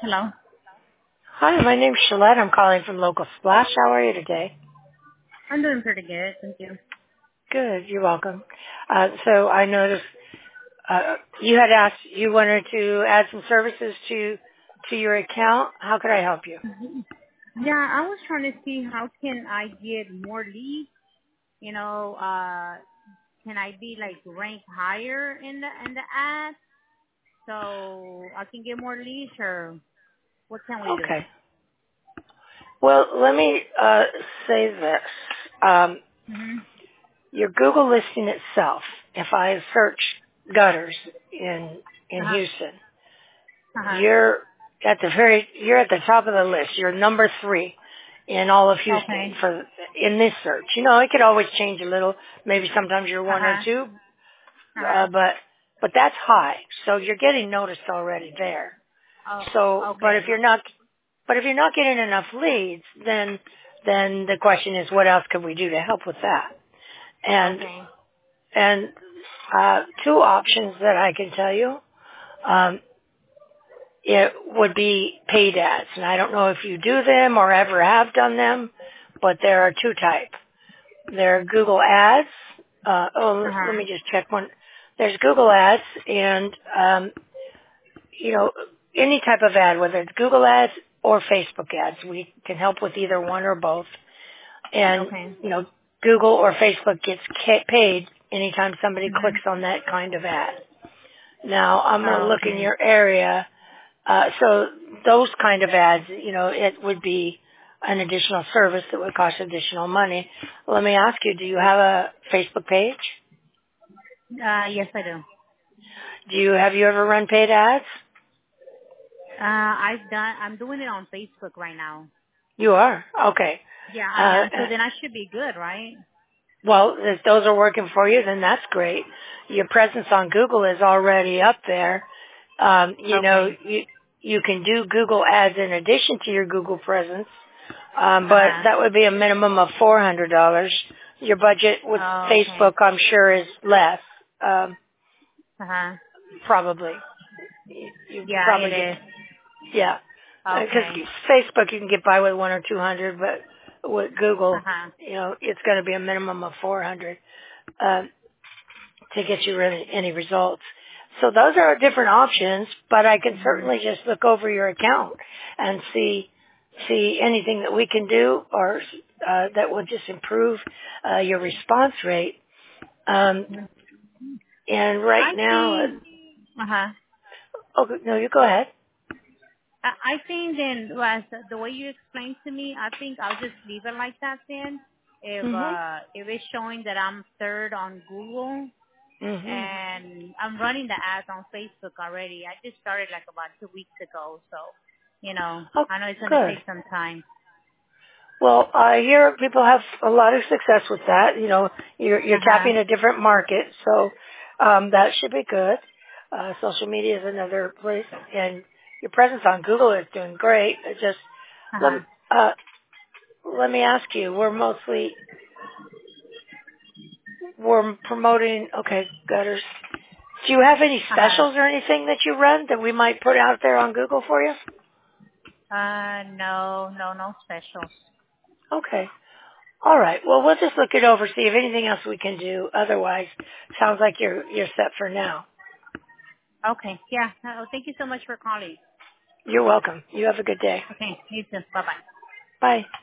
Hello. Hi, my name's Shalette. I'm calling from Local Splash. How are you today? I'm doing pretty good, thank you. Good, you're welcome. So I noticed you had asked you wanted to add some services to your account. How could I help you? Yeah, I was trying to see how can I get more leads. You know, can I be like ranked higher in the ad so I can get more leads, or what can we do? Okay. Well, let me say this. Um, Mhm. your Google listing itself, if I search gutters in Uh huh. Houston, Uh huh. you're at the top of the list. You're number 3 in all of Houston Okay. in this search. You know, it could always change a little. Maybe sometimes you're Uh 1 or huh. 2, Uh huh. but that's high. So you're getting noticed already there. So, Oh. Okay. but if you're not getting enough leads, then the question is, what else can we do to help with that? And Okay. and two options that I can tell you. Um, it would be paid ads. And I don't know if you do them or ever have done them, but there are two types. There are Google ads. Uh Let huh. me just check one. There's Google ads and, you know, any type of ad, whether it's Google ads or Facebook ads. We can help with either one or both. And, Okay. you know, Google or Facebook gets paid anytime somebody Mhm. clicks on that kind of ad. Now, I'm going to Oh, look in okay. your area. So those kind of ads, you know, it would be an additional service that would cost additional money. Let me ask you, do you have a Facebook page? Yes, I do. Have you ever run paid ads? I'm doing it on Facebook right now. You are? Okay. Yeah, I Uh, am. So then I should be good, right? well, if those are working for you, then that's great. Your presence on Google is already up there. You know, Okay. you can do Google ads in addition to your Google presence. Uh But huh. that would be a minimum of $400. Your budget with Oh, Facebook, okay. I'm sure, is less. Uh huh. Probably. You Yeah, probably it get, is. yeah. Because Okay. Facebook you can get by with 1 or 200, but with Uh Google, huh. you know, it's going to be a minimum of 400 to get you really any results. So those are different options, but I can Mhm. certainly just look over your account and see anything that we can do or that will just improve your response rate. Um, Mhm. and right I now, think. Uh huh. oh no, you go ahead. I think then, was the way you explained to me, I think I'll just leave it like that then. Mhm. If it's showing that I'm third on Google Mhm. and I'm running the ads on Facebook already. I just started like about 2 weeks ago, so Oh, I know it's gonna good. take some time. Well, I hear people have a lot of success with that. You know, you're Uh huh. tapping a different market, so that should be good. Social media is another place, and your presence on Google is doing great. It just Uh let huh. uh, let me ask you. We're promoting. Okay, gutters. Do you have any Uh huh. specials or anything that you run that we might put out there on Google for you? No specials. Okay. All right. Well, we'll just look it over, see if anything else we can do. Otherwise, sounds like you're set for now. Okay. Yeah. Thank you so much for calling. You're welcome. You have a good day. Okay. You too. Bye bye. Bye.